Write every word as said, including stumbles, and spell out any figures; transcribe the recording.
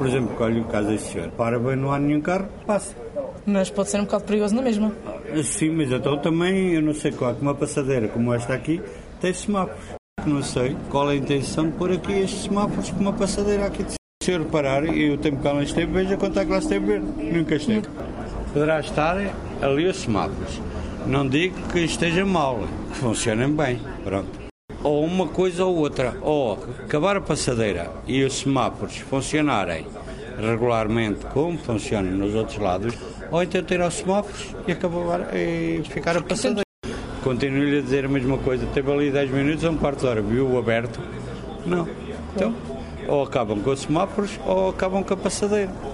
Por exemplo, olha o caso deste senhor. Para bem, não há nenhum carro, passa. Mas pode ser um bocado perigoso na mesma. Sim, mas então também, eu não sei qual, uma passadeira como esta aqui, tem semáforos. Não sei qual é a intenção de pôr aqui estes semáforos com uma passadeira aqui. Se eu reparar, e o tempo que ela esteve, veja quanto é que lá esteve verde. Nunca esteve. Poderá estar ali os semáforos. Não digo que esteja mal, que funcionem bem. Pronto. Ou uma coisa ou outra. Ou acabar a passadeira e os semáforos funcionarem regularmente como funcionam nos outros lados, ou então tirar os semáforos e acabar e ficar a passadeira. Continuo-lhe a dizer a mesma coisa. Teve ali dez minutos, a um quarto de hora, viu-o aberto? Não. Então, ou acabam com os semáforos ou acabam com a passadeira.